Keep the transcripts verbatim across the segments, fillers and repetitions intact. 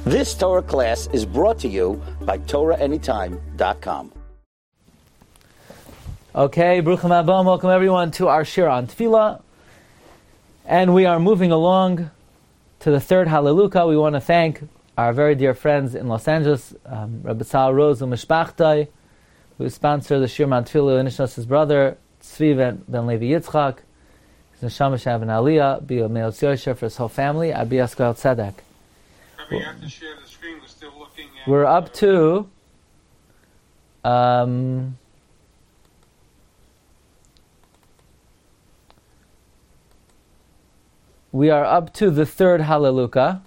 This Torah class is brought to you by Torah Anytime dot com. Okay, Bruchim Abam, welcome everyone to our Shir on Tefillah. And we are moving along to the third Hallelujah. We want to thank our very dear friends in Los Angeles, um, Rabbi Tzal Rose Umishpachtai, who sponsored the Shir on Tefillah, and his brother, Tzvi Ben Levi Yitzchak, his Neshama Shav and Aliyah, Bia Meotz Yosher for his whole family, Abi Yaskel Tzedek. We have to share the screen. We're still looking at... We're up to... Um, we are up to the third Hallelujah.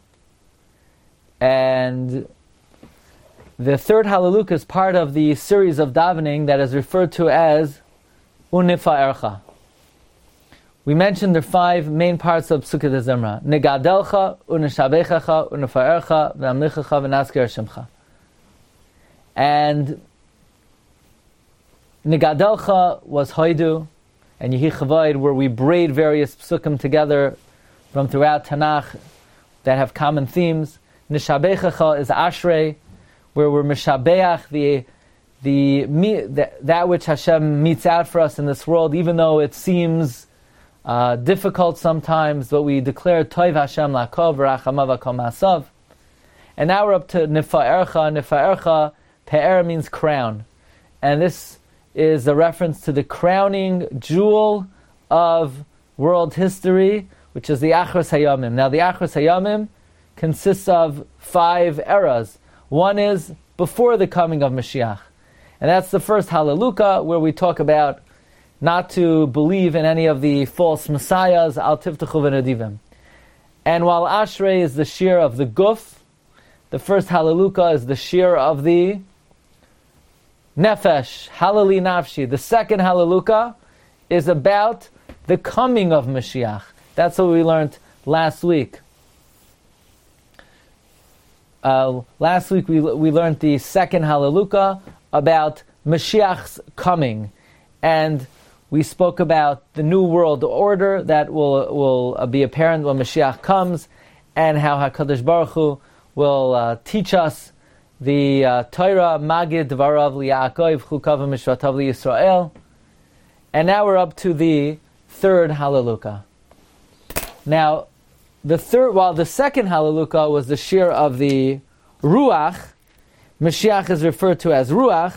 And the third Hallelujah is part of the series of davening that is referred to as Unifa'ercha. We mentioned the five main parts of Psukei Zimra: Nigadelcha, Unishabechacha, Unifa'ercha, V'amlichacha, V'naskir Shemcha. And Nigadelcha was Hoidu, and Yehi Chavoid, where we braid various psukim together from throughout Tanakh that have common themes. Nishabechacha is Ashrei, where we're Mishabeach, the the, the that which Hashem meets out for us in this world, even though it seems Uh, difficult sometimes, but we declare Toiv Hashem Lakov Rachamav Kol Masav. And now we're up to Nifa'ercha. Nifa'ercha, Pe'er means crown. And this is a reference to the crowning jewel of world history, which is the Achros Hayamim. Now the Achros Hayamim consists of five eras. One is before the coming of Mashiach. And that's the first Hallelujah, where we talk about not to believe in any of the false messiahs, al tiftachu v'nadivim. And while Ashrei is the shir of the guf, the first Hallelujah is the shir of the nefesh, halali nafshi. The second Hallelujah is about the coming of Mashiach. That's what we learned last week. Uh, last week we we learned the second Hallelujah about Mashiach's coming, and we spoke about the new world order that will will uh, be apparent when Mashiach comes, and how HaKadosh Baruch Hu will uh, teach us the uh, Torah, Magid Dvarav Li'Yaakov, Chukav Mishvatav Li'Yisrael. And now we're up to the third Hallelujah. Now, the third, while the second Hallelujah was the shir of the Ruach, Mashiach is referred to as Ruach.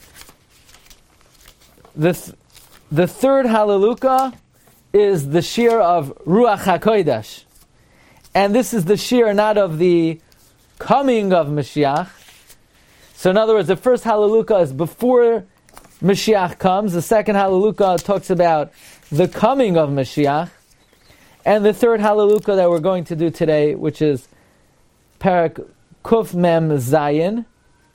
The th- The third Hallelujah is the shir of Ruach HaKodesh. And this is the shir not of the coming of Mashiach. So in other words, the first Hallelujah is before Mashiach comes. The second Hallelujah talks about the coming of Mashiach. And the third Hallelujah that we're going to do today, which is Parak Kuf Mem Zayin,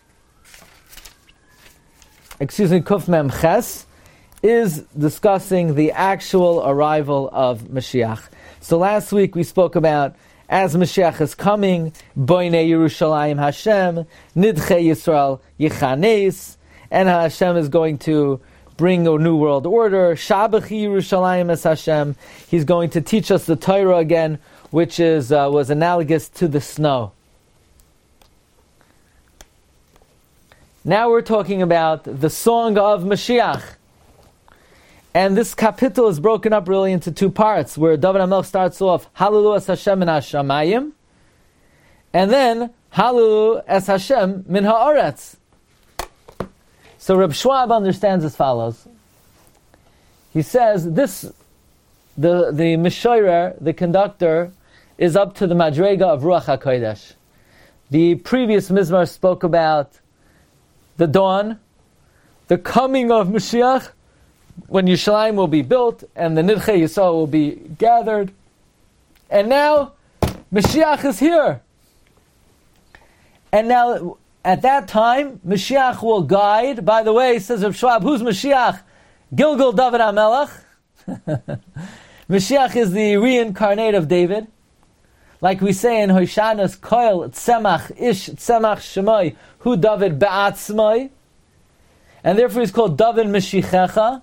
excuse me, Kuf Mem Ches, is discussing the actual arrival of Mashiach. So last week we spoke about as Mashiach is coming, Boinei Yerushalayim Hashem, Nidche Yisrael Yechanes, and Hashem is going to bring a new world order. Shabachi Yerushalayim es Hashem. He's going to teach us the Torah again, which is uh, was analogous to the snow. Now we're talking about the song of Mashiach. And this kapitel is broken up really into two parts, where David HaMelech starts off, Hallelu es Hashem min hashamayim, and then, Hallelu es Hashem min ha'aretz. So Reb Schwab understands as follows. He says, this, the, the Mishorer, the conductor, is up to the Madrega of Ruach HaKodesh. The previous Mizmar spoke about the dawn, the coming of Mashiach, when Yerushalayim will be built and the Nidche Yisrael will be gathered. And now, Mashiach is here. And now, at that time, Mashiach will guide. By the way, says Reb Schwab, who's Mashiach? Gilgal David HaMelech. Mashiach is the reincarnate of David. Like we say in Hoshanas, Koil Tzemach Ish Tzemach Shemai Hu David Ba'atzmai. And therefore he's called David Mashichecha.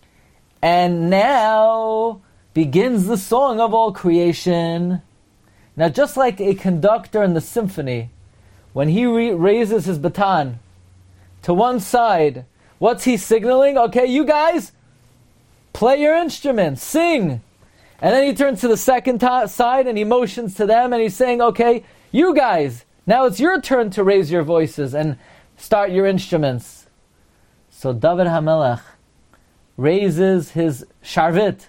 And now begins the song of all creation. Now, just like a conductor in the symphony, when he re- raises his baton to one side, what's he signaling? Okay, you guys, play your instruments, sing. And then he turns to the second t- side and he motions to them and he's saying, okay, you guys, now it's your turn to raise your voices and start your instruments. So David HaMelech raises his sharvit.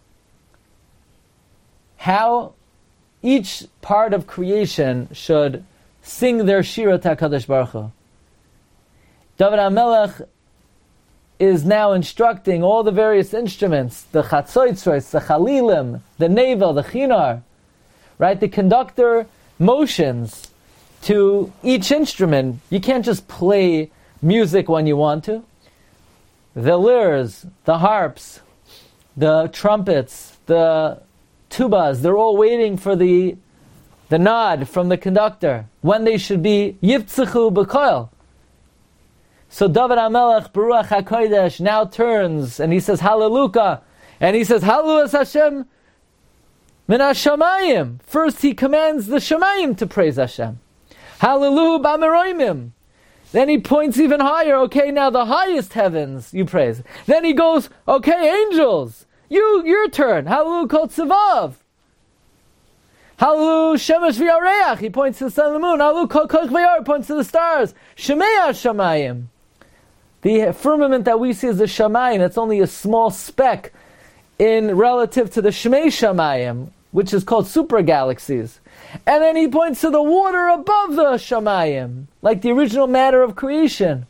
How each part of creation should sing their shira to HaKadosh Baruch Hu. David HaMelech is now instructing all the various instruments, the chatzoitzros, the chalilim, the nevel, the chinar, right? The conductor motions to each instrument. You can't just play music when you want to. The lyres, the harps, the trumpets, the tubas, they're all waiting for the the nod from the conductor when they should be yiftzichu b'koil. So David HaMelech, Baruch HaKodesh, now turns and he says Hallelujah, and he says Hallelujah Hashem min hashamayim. First he commands the shamayim to praise Hashem. Hallelujah b'ameroimim. Then he points even higher. Okay, now the highest heavens you praise. Then he goes, okay, angels, you your turn. Hallelujah kol tzivav. Hallelujah shemesh v'yareach. He points to the sun and the moon. Hallelujah kol koch v'yar. Points to the stars. Shemei hashamayim. The firmament that we see is the shamayim. It's only a small speck in relative to the Shmei Shamayim, which is called super galaxies. And then he points to the water above the Shamayim, like the original matter of creation.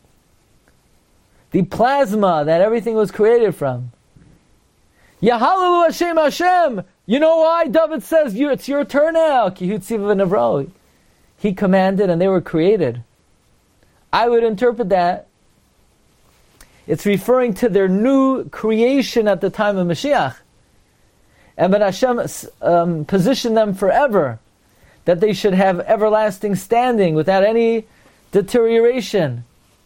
The plasma that everything was created from. Yahalelu Hashem Hashem. You know why? David says, it's your turn now. He commanded and they were created. I would interpret that it's referring to their new creation at the time of Mashiach. And Ben Hashem um, positioned them forever, that they should have everlasting standing without any deterioration.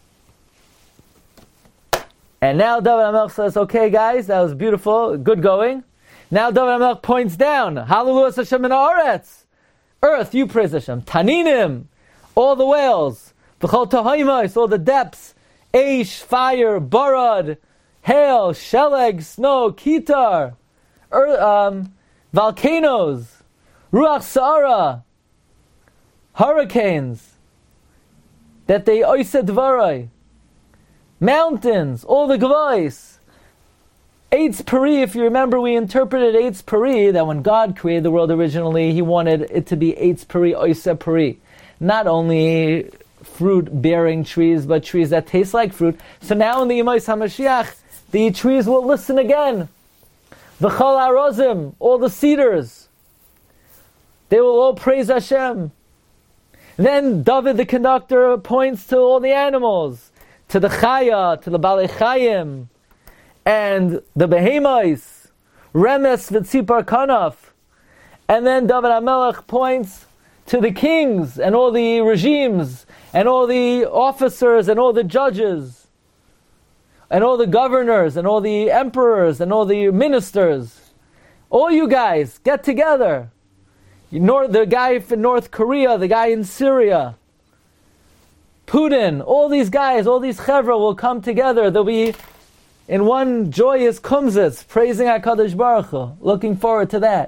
And now David HaMelech says, okay guys, that was beautiful, good going. Now David HaMelech points down, Hallelujah Hashem min haaretz. Earth, you praise Hashem. Taninim, all the whales. V'chol tohaimos, all the depths. Eish, fire, barad, hail, sheleg, snow, kitar, earth, um, volcanoes, ruach sa'ara, hurricanes, that they oiseh dvarai, mountains, all the gvais, Eitz Peri. If you remember, we interpreted Eitz Peri, that when God created the world originally, He wanted it to be Eitz Peri, oiseh peri. Not only fruit-bearing trees, but trees that taste like fruit. So now in the Yemos HaMashiach, the trees will listen again. V'chol harozim, all the cedars, they will all praise Hashem. Then David the conductor points to all the animals, to the chaya, to the balei chayim, and the behemoths, remes v'tzipar kanaf. And then David HaMelech points to the kings and all the regimes and all the officers and all the judges and all the governors and all the emperors and all the ministers. All you guys, get together. The guy in North Korea, the guy in Syria, Putin, all these guys, all these chevra will come together. They'll be in one joyous kumzitz, praising HaKadosh Baruch Hu. Looking forward to that.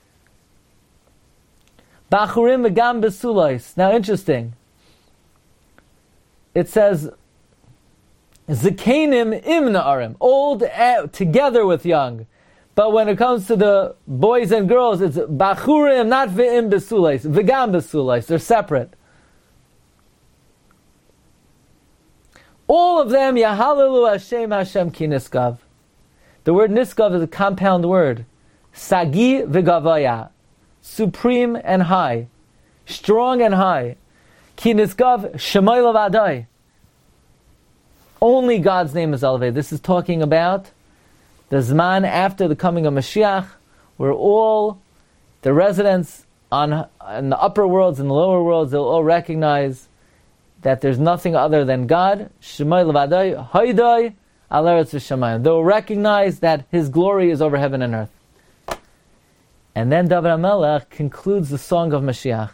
Bachurim v'gam besulais. Now interesting. It says, Zekanim im na'arim, old uh, together with young. But when it comes to the boys and girls, it's bachurim, not ve'im besulais, v'gam besulais. They're separate. All of them, Yahalelu Hashem Hashem ki niskav. The word niskav is a compound word. Sagi v'gavaya. Supreme and high. Strong and high. Ki niskav shemay lavadai. Only God's name is elevated. This is talking about the Zman after the coming of Mashiach, where all the residents on in the upper worlds and the lower worlds, they'll all recognize that there's nothing other than God. Shemay levadai, haidai, al eretz v'shamayim. They'll recognize that His glory is over heaven and earth. And then David HaMelech concludes the song of Mashiach.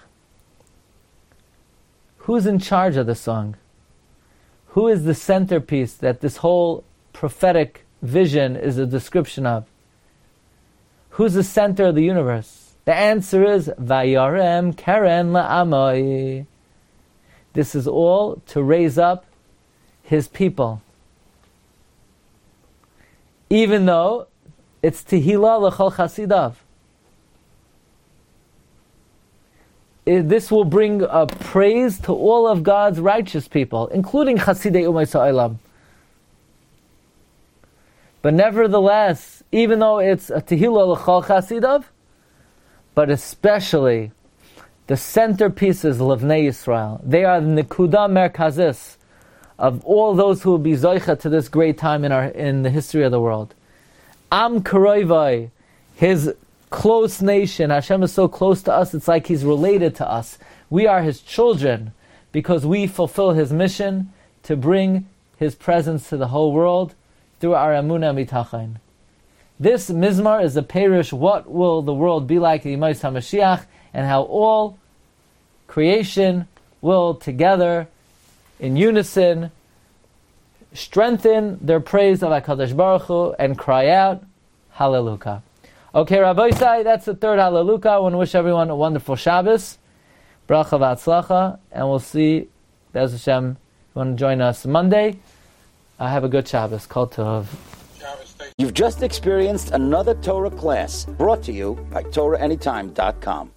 Who's in charge of the song? Who is the centerpiece that this whole prophetic vision is a description of? Who's the center of the universe? The answer is Vayarem Keren La'amoi. This is all to raise up his people. Even though it's Tehillah L'chol Chasidav. It, this will bring a praise to all of God's righteous people, including Chasidei Umay Sa'olam. But nevertheless, even though it's a Tehillah L'chol Chasidav, but especially the centerpiece is Levnei Yisrael. They are the Nekuda Merkazis of all those who will be Zoicha to this great time in our in the history of the world. Am Karoivai, his close nation. Hashem is so close to us, it's like He's related to us. We are His children because we fulfill His mission to bring His presence to the whole world through our Emunah Mitachin. This Mizmar is a perush, what will the world be like in Yimais HaMashiach, and how all creation will together, in unison, strengthen their praise of HaKadosh Baruch Hu and cry out, Hallelujah. Okay, Rabbi Isai, that's the third Hallelujah. I want to wish everyone a wonderful Shabbos, Bracha V'Atzlacha, and we'll see, Be'ez Hashem, if you want to join us Monday, uh, have a good Shabbos. Kol Tov. You've just experienced another Torah class brought to you by Torah Anytime dot com.